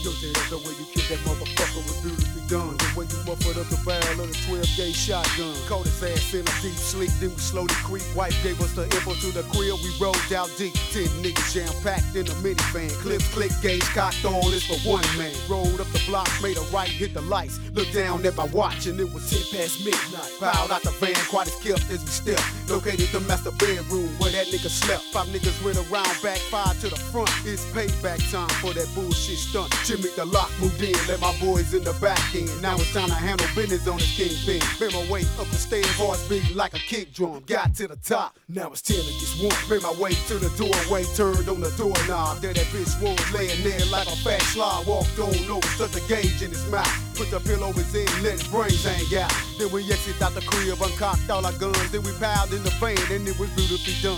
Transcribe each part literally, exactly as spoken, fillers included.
Yo, that's the way you kill that motherfucker was beautifully done. The way you muffled up the barrel of the twelve gauge shotgun. Caught his ass in a deep sleep, then we slowly creep. Wife gave us the info to the crib, we rolled out deep. Ten niggas jam-packed in a minivan. Clip, click, gauge, cocked all this for one man. Rolled up the block, made a right, hit the lights. Looked down at my watch and it was ten past midnight. Piled out the van, quite as kept as we stepped. Located the master bedroom where that nigga slept. Five niggas went around back, five to the front. It's payback time for that bullshit stunt. Jimmy the lock moved in, let my boys in the back end. Now it's time to handle business on this kingpin. Made my way up the stairs, hearts beat like a kick drum. Got to the top, now it's ten against one. Made my way to the doorway, turned on the doorknob. There that bitch was laying there like a fat slob. Walked on over, stuck the gauge in his mouth. Put the pillows in, let his brains hang out. Then we exit out the crib, uncocked all our guns. Then we piled in the van and it was beautifully done.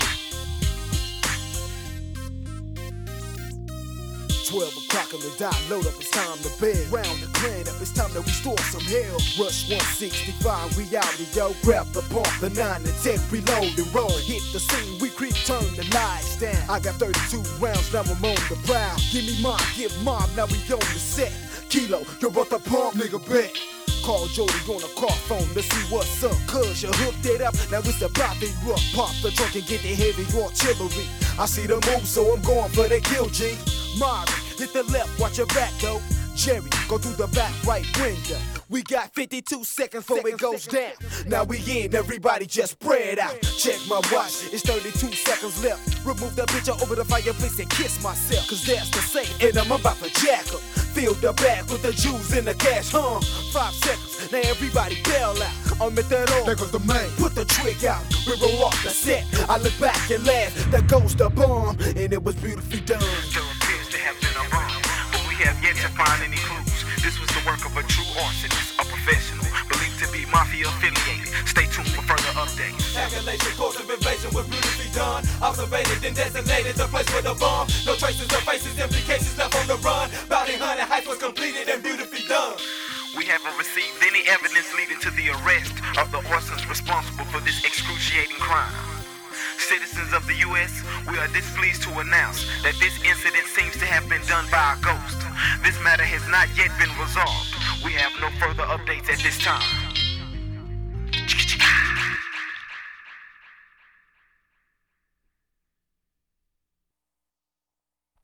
Twelve o'clock on the dot, load up, it's time to bed. Round the clan up, it's time to restore some hell. Rush one sixty-five, we out here, yo. Grab the pump, the nine and ten, reload and roll. Hit the scene, we creep, turn the lights down. I got thirty-two rounds, now I'm on the prowl. Give me mine, give mom, now we on the set. Kilo, you're about the pump, nigga, bet. Call Jody on a car phone, let's see what's up. Cuz you hooked it up, now it's about to rock. Pop the trunk and get the heavy artillery. I see the move, so I'm going for the kill, G. Marvin, hit the left, watch your back, though. Jerry, go through the back right window. We got fifty-two seconds before it goes down. Now we in, everybody just spread out. Check my watch, it's thirty-two seconds left. Remove the picture over the fireplace and kiss myself. Cause that's the safe, and I'm about to jack up. Fill the bag with the jewels and the cash, huh? Five seconds, now everybody bail out. I'm at that all. There goes the man. Put the trick out, we roll off the set. I look back and laugh, there goes the bomb. And it was beautifully done. Still appears to have been a bomb, but we have yet to find any clues. This was the work of a true arsonist, a professional, believed to be mafia affiliated. Stay tuned for further updates. Calculation, course of invasion was beautifully done. Observated and designated the place for the bomb. No traces of faces, implications left on the run. Bounty hunting heist was completed and beautifully done. We haven't received any evidence leading to the arrest of the arsons responsible for this excruciating crime. Citizens of the U S, we are displeased to announce that this incident seems to have been done by a ghost. This matter has not yet been resolved. We have no further updates at this time.